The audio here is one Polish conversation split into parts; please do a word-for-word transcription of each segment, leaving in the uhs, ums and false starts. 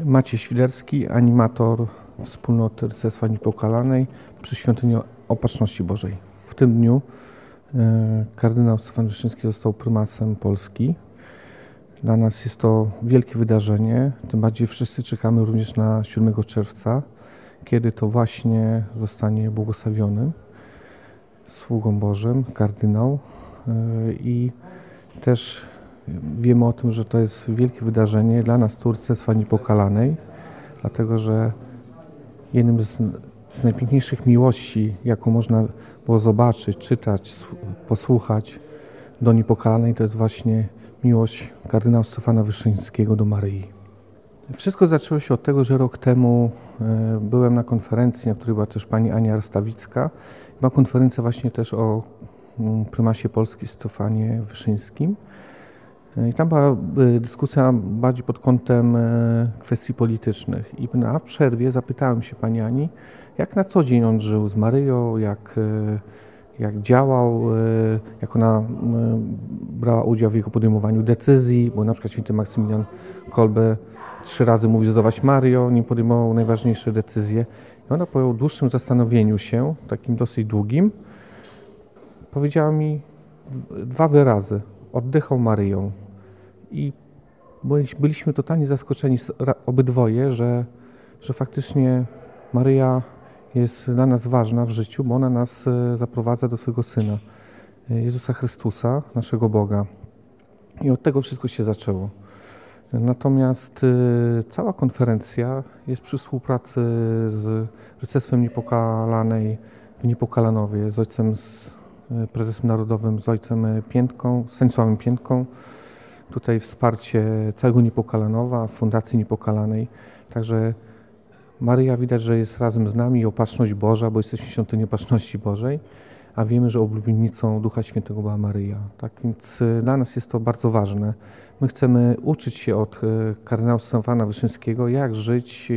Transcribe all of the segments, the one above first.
Maciej Świderski, animator Wspólnoty Rycerstwa Niepokalanej przy Świątyni Opatrzności Bożej. W tym dniu e, kardynał Stefan Wyszyński został prymasem Polski. Dla nas jest to wielkie wydarzenie, tym bardziej wszyscy czekamy również na siódmego czerwca, kiedy to właśnie zostanie błogosławiony sługą Bożym, kardynał. E, I też wiemy o tym, że to jest wielkie wydarzenie dla nas tu Rycerstwa Niepokalanej, dlatego że jednym z, z najpiękniejszych miłości, jaką można było zobaczyć, czytać, posłuchać do Niepokalanej, to jest właśnie miłość kardynała Stefana Wyszyńskiego do Maryi. Wszystko zaczęło się od tego, że rok temu e, byłem na konferencji, na której była też pani Ania Arstawicka. Była konferencja właśnie też o m, prymasie Polski Stefanie Wyszyńskim. I tam była dyskusja bardziej pod kątem kwestii politycznych. I na przerwie zapytałem się pani Ani, jak na co dzień on żył z Maryją, jak, jak działał, jak ona brała udział w jego podejmowaniu decyzji, bo na przykład święty Maksymilian Kolbe trzy razy mówił zdrowaś Maryjo, nim podejmował najważniejsze decyzje. I ona po dłuższym zastanowieniu się, takim dosyć długim, powiedziała mi dwa wyrazy. Oddychał Maryją. I byliśmy totalnie zaskoczeni obydwoje, że, że faktycznie Maryja jest dla nas ważna w życiu, bo ona nas zaprowadza do swojego Syna, Jezusa Chrystusa, naszego Boga. I od tego wszystko się zaczęło. Natomiast cała konferencja jest przy współpracy z Rycerstwem Niepokalanej w Niepokalanowie, z ojcem z prezesem narodowym, z ojcem Piętką, Stanisławem Piętką. Tutaj wsparcie całego Niepokalanowa, Fundacji Niepokalanej. Także Maryja widać, że jest razem z nami i Opatrzność Boża, bo jesteśmy w Świątyni Opatrzności Bożej, a wiemy, że oblubienicą Ducha Świętego była Maryja. Tak więc dla nas jest to bardzo ważne. My chcemy uczyć się od kardynała Stefana Wyszyńskiego, jak żyć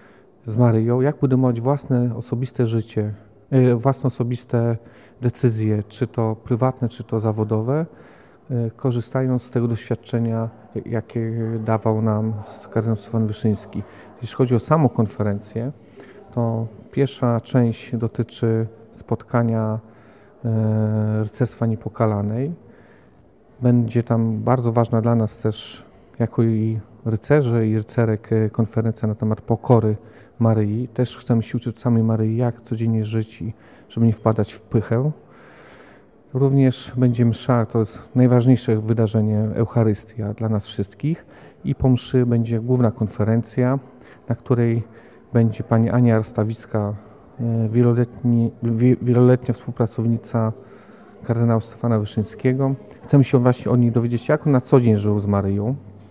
z Maryją, jak podejmować własne osobiste życie, własne osobiste decyzje, czy to prywatne, czy to zawodowe, korzystając z tego doświadczenia, jakie dawał nam kardynał Stefan Wyszyński. Jeśli chodzi o samą konferencję, to pierwsza część dotyczy spotkania Rycerstwa Niepokalanej. Będzie tam bardzo ważna dla nas też, jako i rycerzy i rycerek, konferencja na temat pokory Maryi. Też chcemy się uczyć samej Maryi, jak codziennie żyć i żeby nie wpadać w pychę. Również będzie msza, to jest najważniejsze wydarzenie, Eucharystia dla nas wszystkich. I po mszy będzie główna konferencja, na której będzie pani Ania Arstawicka, wieloletni, wieloletnia współpracownica kardynała Stefana Wyszyńskiego. Chcemy się właśnie od niej dowiedzieć, jak on na co dzień żył z Maryją.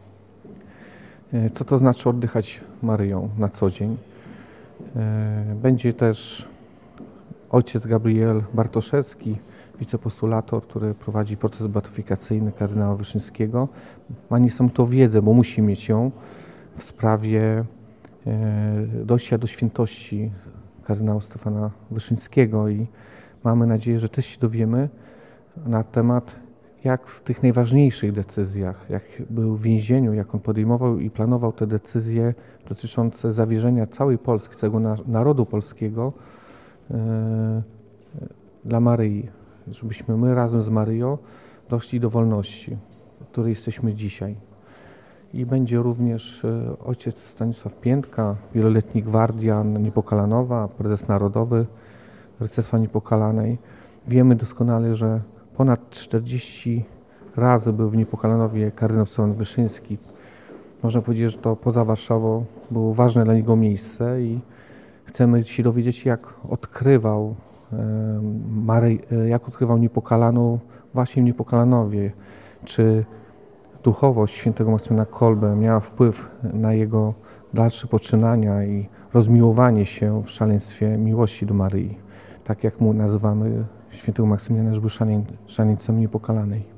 Co to znaczy oddychać Maryją na co dzień. Będzie też ojciec Gabriel Bartoszewski, wicepostulator, który prowadzi proces beatyfikacyjny kardynała Wyszyńskiego. Ma niesamowitą wiedzę, bo musi mieć ją w sprawie dojścia do świętości kardynała Stefana Wyszyńskiego i mamy nadzieję, że też się dowiemy na temat, jak w tych najważniejszych decyzjach, jak był w więzieniu, jak on podejmował i planował te decyzje dotyczące zawierzenia całej Polski, całego narodu polskiego yy, dla Maryi, żebyśmy my razem z Maryją doszli do wolności, w której jesteśmy dzisiaj. I będzie również ojciec Stanisław Piętka, wieloletni gwardian Niepokalanowa, prezes narodowy Rycerstwa Niepokalanej. Wiemy doskonale, że ponad czterdzieści razy był w Niepokalanowie kardynał Stefan Wyszyński. Można powiedzieć, że to poza Warszawą było ważne dla niego miejsce i chcemy się dowiedzieć, jak odkrywał Mary, jak odkrywał Niepokalaną właśnie w Niepokalanowie. Czy duchowość świętego Maksymiliana Kolbe miała wpływ na jego dalsze poczynania i rozmiłowanie się w szaleństwie miłości do Maryi. Tak jak mu nazywamy świętego Maksymiliana, że był szaleńcem Niepokalanej.